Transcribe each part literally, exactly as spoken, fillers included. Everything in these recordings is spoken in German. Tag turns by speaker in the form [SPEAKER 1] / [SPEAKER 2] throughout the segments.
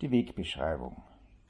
[SPEAKER 1] Die Wegbeschreibung.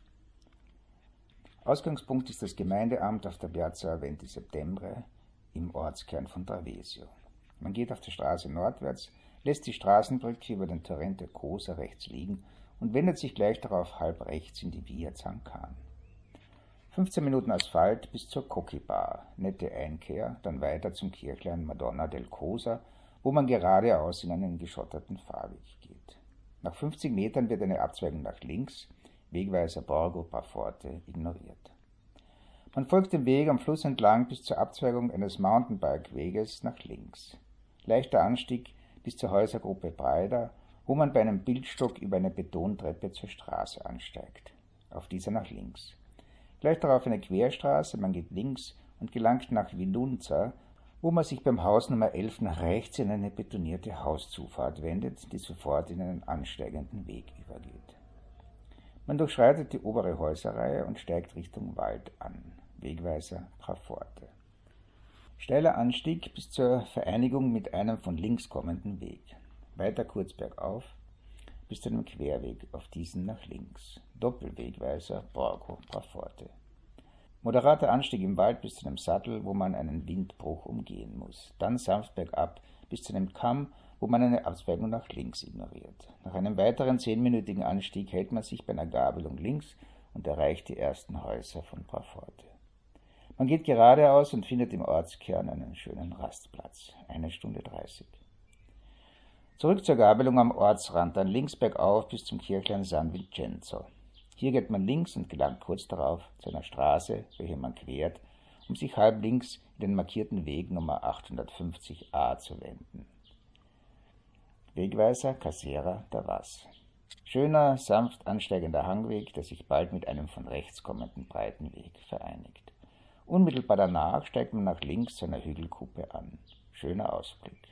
[SPEAKER 1] Ausgangspunkt ist das Gemeindeamt auf der Piazza venti Settembre im Ortskern von Travesio. Man geht auf der Straße nordwärts, lässt die Straßenbrücke über den Torrente Cosa rechts liegen und wendet sich gleich darauf halb rechts in die Via Zancan. fünfzehn Minuten Asphalt bis zur Cocchi Bar, nette Einkehr, dann weiter zum Kirchlein Madonna del Cosa, wo man geradeaus in einen geschotterten Fahrweg geht. Nach fünfzig Metern wird eine Abzweigung nach links, Wegweiser Borgo Praforte, ignoriert. Man folgt dem Weg am Fluss entlang bis zur Abzweigung eines Mountainbike-Weges nach links. Leichter Anstieg bis zur Häusergruppe Breida, wo man bei einem Bildstock über eine Betontreppe zur Straße ansteigt. Auf dieser nach links. Gleich darauf eine Querstraße, man geht links und gelangt nach Vinunza, wo man sich beim Haus Nummer elf nach rechts in eine betonierte Hauszufahrt wendet, die sofort in einen ansteigenden Weg übergeht. Man durchschreitet die obere Häuserreihe und steigt Richtung Wald an, Wegweiser Praforte. Steiler Anstieg bis zur Vereinigung mit einem von links kommenden Weg. Weiter kurz bergauf bis zu einem Querweg, auf diesen nach links. Doppelwegweiser Borgo Praforte. Moderater Anstieg im Wald bis zu einem Sattel, wo man einen Windbruch umgehen muss. Dann sanft bergab bis zu einem Kamm, wo man eine Abzweigung nach links ignoriert. Nach einem weiteren zehnminütigen Anstieg hält man sich bei einer Gabelung links und erreicht die ersten Häuser von Praforte. Man geht geradeaus und findet im Ortskern einen schönen Rastplatz. Eine Stunde dreißig. Zurück zur Gabelung am Ortsrand, dann links bergauf bis zum Kirchlein San Vincenzo. Hier geht man links und gelangt kurz darauf zu einer Straße, welche man quert, um sich halb links in den markierten Weg Nummer achthundertfünfzig a zu wenden. Wegweiser Casera da Vas. Schöner, sanft ansteigender Hangweg, der sich bald mit einem von rechts kommenden breiten Weg vereinigt. Unmittelbar danach steigt man nach links zu einer Hügelkuppe an. Schöner Ausblick.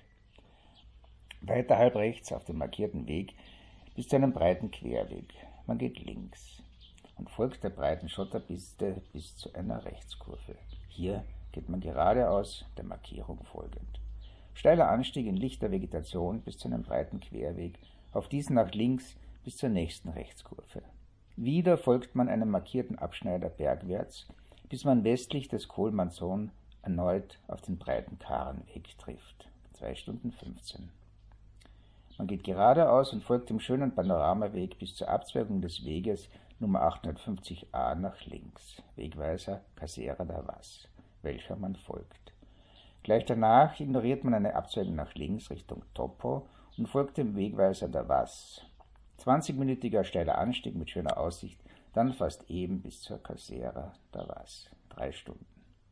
[SPEAKER 1] Weiter halb rechts auf dem markierten Weg bis zu einem breiten Querweg. Man geht links und folgt der breiten Schotterpiste bis zu einer Rechtskurve. Hier geht man geradeaus, der Markierung folgend. Steiler Anstieg in lichter Vegetation bis zu einem breiten Querweg, auf diesen nach links bis zur nächsten Rechtskurve. Wieder folgt man einem markierten Abschneider bergwärts, bis man westlich des Kohlmanzon erneut auf den breiten Karenweg trifft. zwei Stunden fünfzehn. Man geht geradeaus und folgt dem schönen Panoramaweg bis zur Abzweigung des Weges Nummer achthundertfünfzig a nach links, Wegweiser Casera da Vas, welcher man folgt. Gleich danach ignoriert man eine Abzweigung nach links Richtung Topo und folgt dem Wegweiser da Vas. zwanzigminütiger steiler Anstieg mit schöner Aussicht, dann fast eben bis zur Casera da Vas, drei Stunden.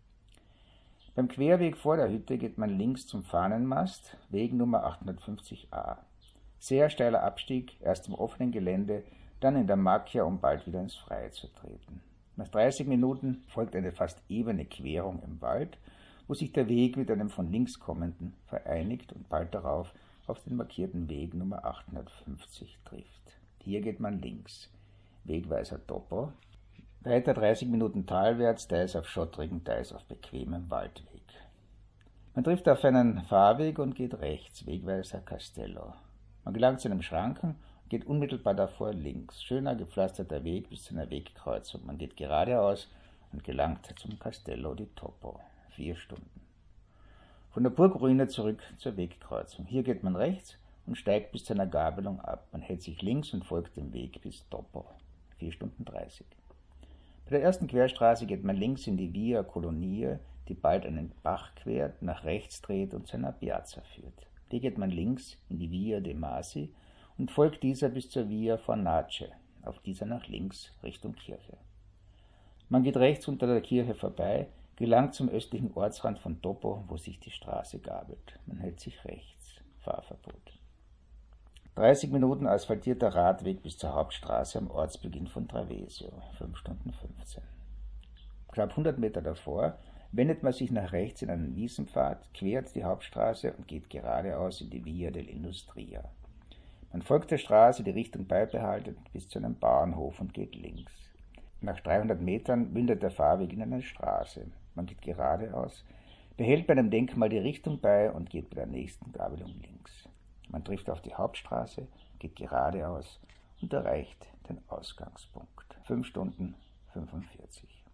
[SPEAKER 1] Beim Querweg vor der Hütte geht man links zum Fahnenmast, Weg Nummer achthundertfünfzig a. Sehr steiler Abstieg, erst im offenen Gelände, dann in der Macchia, um bald wieder ins Freie zu treten. Nach dreißig Minuten folgt eine fast ebene Querung im Wald, wo sich der Weg mit einem von links kommenden vereinigt und bald darauf auf den markierten Weg Nummer achthundertfünfzig trifft. Hier geht man links, Wegweiser Topo, weiter dreißig Minuten talwärts, teils auf schottrigen, teils auf bequemem Waldweg. Man trifft auf einen Fahrweg und geht rechts, Wegweiser Castello. Man gelangt zu einem Schranken und geht unmittelbar davor links. Schöner gepflasterter Weg bis zu einer Wegkreuzung. Man geht geradeaus und gelangt zum Castello di Topo. Vier Stunden. Von der Burgruine zurück zur Wegkreuzung. Hier geht man rechts und steigt bis zu einer Gabelung ab. Man hält sich links und folgt dem Weg bis Topo. Vier Stunden dreißig. Bei der ersten Querstraße geht man links in die Via Colonia, die bald einen Bach quert, nach rechts dreht und zu einer Piazza führt. Hier geht man links in die Via de' Masi und folgt dieser bis zur Via Fornace, auf dieser nach links Richtung Kirche. Man geht rechts unter der Kirche vorbei, gelangt zum östlichen Ortsrand von Topo, wo sich die Straße gabelt. Man hält sich rechts, Fahrverbot. dreißig Minuten asphaltierter Radweg bis zur Hauptstraße am Ortsbeginn von Travesio, fünf Stunden fünfzehn. Knapp hundert Meter davor wendet man sich nach rechts in einen Wiesenpfad, quert die Hauptstraße und geht geradeaus in die Via dell'Industria. Man folgt der Straße, die Richtung beibehalten, bis zu einem Bauernhof und geht links. Nach dreihundert Metern mündet der Fahrweg in eine Straße. Man geht geradeaus, behält bei einem Denkmal die Richtung bei und geht bei der nächsten Gabelung links. Man trifft auf die Hauptstraße, geht geradeaus und erreicht den Ausgangspunkt. fünf Stunden fünfundvierzig.